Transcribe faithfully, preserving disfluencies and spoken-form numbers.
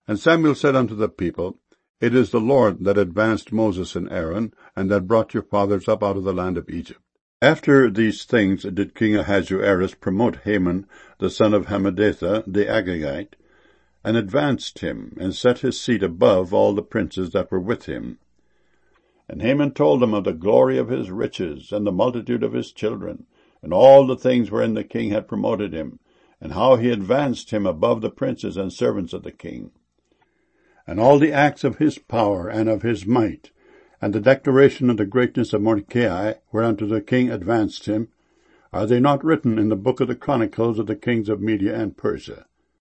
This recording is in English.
And Samuel said unto the people, It is the Lord that advanced Moses and Aaron, and that brought your fathers up out of the land of Egypt. After these things did King Ahasuerus promote Haman, the son of Hammedatha, the Agagite, and advanced him, and set his seat above all the princes that were with him. And Haman told them of the glory of his riches, and the multitude of his children, and all the things wherein the king had promoted him, and how he advanced him above the princes and servants of the king, and all the acts of his power and of his might, and the declaration of the greatness of Mordecai, whereunto the king advanced him, are they not written in the book of the chronicles of the kings of Media and Persia?